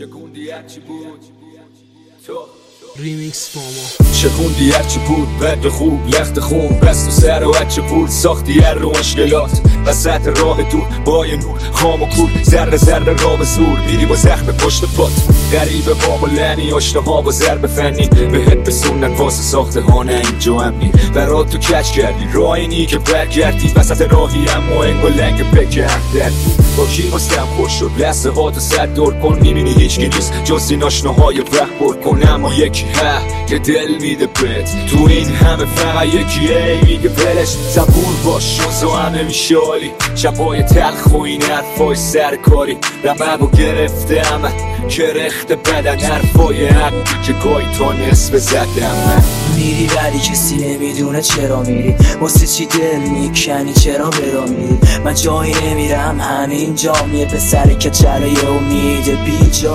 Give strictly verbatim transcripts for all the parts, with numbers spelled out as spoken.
شکوندی هرچی بود تو ریمیکس فاما شکوندی هرچی بود بد خوب لخت خون بست و سر و هرچی بود ساختی هر رو مشکلات وسط راه دور بای نور خام و کور ذره ذره را به زور میری با زخم پشت پات غریبه باب و لعنی آشنا ها با ضرب فنی بهت بسوندن واسه ساخته ها نه اینجا امنی برات تو کچ کردی راه اینی که برگردی وسط راهی هم و انگو لنگ بکردن با کی مستم خوش شد لحظه ها تو صد دور کن میبینی هیچکی نیست جز این آشناهای وقت بر کن اما یکی ها که دل میده بهت تو این همه فقط یکی ای میگه ولش صبور باش شوز و همه میشه عالی شبای تلخ و این حرفای سرکاری رمه و گرفته همه که رخت بدن حرفای حق که گاهی تا نصف زدم میری ولی کسی نمیدونه چرا میری واسه چی دل میکنی چرا برا میری من جایی نمیرم همین جا میه پسری که چلای امید بی جا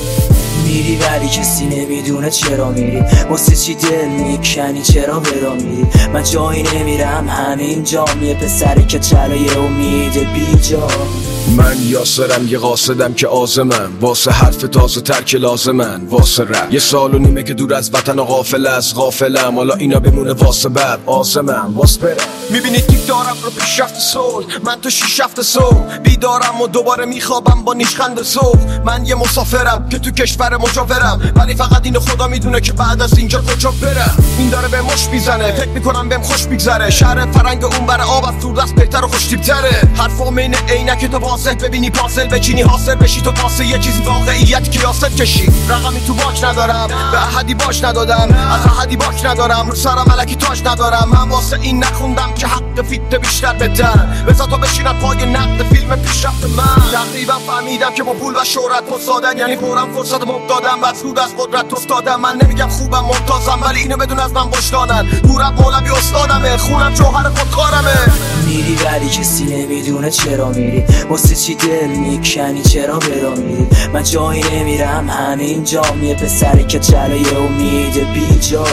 میری ولی کسی نمیدونه چرا میری واسه چی دل میکنی چرا برا میری من جایی نمیرم همین جا میه پسری که چلای امید بی جا من یاسرم یه قاصدم که آزمم واسه حرف تازه ترک لازمن واسه رپ یه سال و نیمه که دور از وطن و غافل از غافلم حالا اینا بمونه واسه بعد آزمم واسه برم میبینی تیک دارم رو پیشرفت صلح من تو شیش هفته صبح بیدارم و دوباره میخوابم با نیشخند صبح من یه مسافرم که تو کشور مجاورم ولی فقط اینو خدا میدونه که بعد از اینجا کجا برم این داره به مش میزنه فکر میکنم بهم خوش میگذره شهر فرنگ اون بر آب از دور دست بهتر و خوش‌تیپ‌تره حرفام اینه عینک تو واضح ببینی پازل بچینی حاصل بشی تو واسه یه چیزی واقعیت کیاست کشی رقمی تو باک ندارم به احدی باش ندادم از احدی باک ندارم رو سرم ملکی تاج ندارم من واسه این نخوندم که حق فیت بیشتر بدن بذار تو بشینم پای نقد فیلم پیشرفت من تقریبا فهمیدم که با پول و شهرت پسادن یعنی فورم فرصت مبدادم بس رود از قدرت افتادم من نمیگم خوبم ممتازم ولی اینو بدون از من بشتانن دورم مولوی استادمه خونم جوهر خودکارمه میری ولی کسی نمیدونه چرا میری واسه چی دل میکنی چرا برا میری من جایی نمیرم همین جا میه پسری که چلای امید بی جا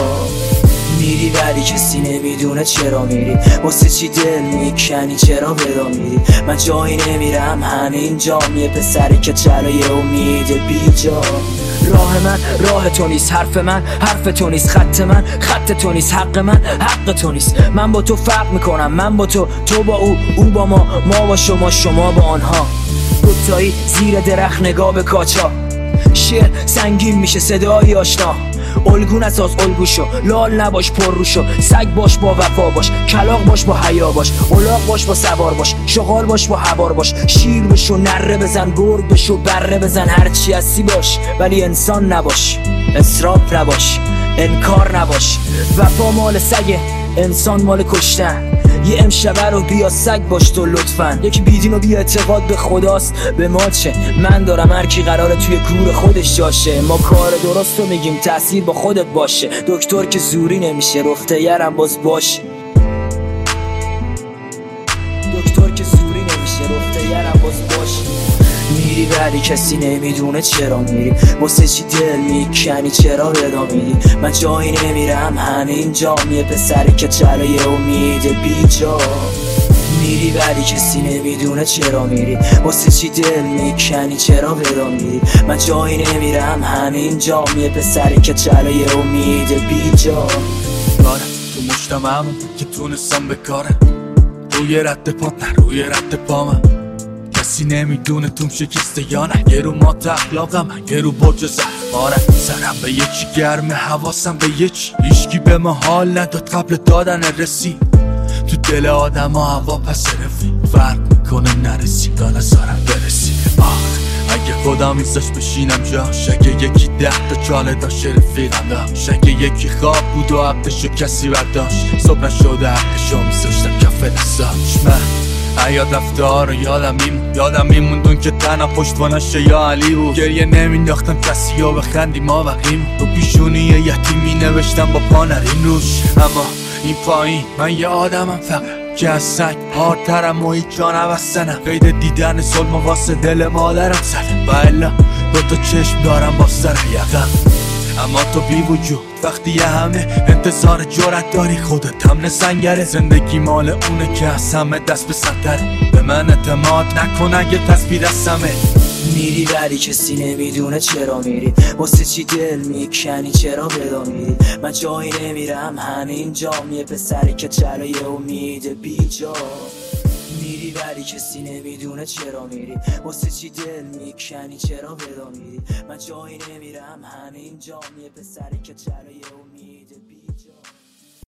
میری ولی کسی نمیدونه چرا میری واسه چی دل میکنی چرا برا میری من جایی نمیرم همین جا میه پسری که چلای امید بی جا راه من راه تو نیست حرف من حرف تو نیست خط من خط تو نیست حق من حق تو نیست من با تو فرق میکنم من با تو تو با او او با ما ما با شما شما با آنها دوتایی زیر درخت نگاه به کاچا شعر سنگین میشه صدای آشنا الگون اساس الگو شو لال نباش پر رو شو سگ باش با وفا باش کلاغ باش با حیا باش الاغ باش با سوار باش شغال باش با حوار باش شیر بشو نره بزن گرگ بشو بره بزن هرچی هستی باش ولی انسان نباش اسراف نباش انکار نباش وفا مال سگه انسان مال کشتن یه امشبه رو بیا سگ باش تو لطفاً یکی بیدین و بی اعتقاد به خداست به ما چه من دارم هر کی قراره توی گور خودش جاشه ما کار درست رو میگیم تأثیر با خودت باشه دکتر که زوری نمیشه رفته یرم باز باشه دکتر که زوری نمیشه رفته یرم باز باشه میری ولی کسی نمیدونه چرا میری واسه چی دل میکنی چرا بدا میری من جایی نمیرم همین جا میه پسری که چلای امید بی جا میری ولی کسی نمیدونه چرا میری واسه چی دل میکنی چرا بدا میری من جایی نمیرم همین جا میه پسری که چلای امید بی جا دارم تو مجتمعم که تونستم بکارم روی رد پات نه روی رد پامم کسی نمیدونه توم شکسته یا نه یه رو ما اخلاقم یه رو برج زهمارم سرم به یکی گرمه حواسم به یکی هیچکی به ما حال نداد قبل دادن رسی تو دل آدم ها هوا پس رفی فرق میکنه نرسی تا نظارم برسی آخ اگه خودم ایزاش بشینم جاش اگه یکی ده تا چاله داشت رفیقم داشت اگه یکی خواب بود و عبدشو کسی برداشت صبح نشده عبدشو میزاشتم کف دستاش من حیات رفته ها رو یادم میمون یادم میموندون که تنها پشتوانش یا علی بود گریه نمینداختم کسی ها بخندی ما وقیم رو پیشونی یتیمی نوشتم با پا نریم روش اما این پایین من یه آدمم فقط که از سنگ هارترم و هیچ جا نبستنم قید دیدن ظلم واسه دل مادرم زدم و الا دو تا چشم دارم با سر یقم اما تو بی وجود وقتی یه همه انتظار جرأت داری خودت هم نسنگره زندگی مال اونه که از همه دست به سطره به من اعتماد نکن اگه تصویر از همه میری ولی کسی نمیدونه چرا میری، واسه چی دل میکنی، چرا ودا میری. من جایی نمیرم همین جا، یه پسری که چلای امید بیجا. میری ولی کسی نمیدونه چرا میری، واسه چی دل میکنی، چرا ودا میری. من جایی نمیرم همین جا، یه پسری که چلای امید بیجا.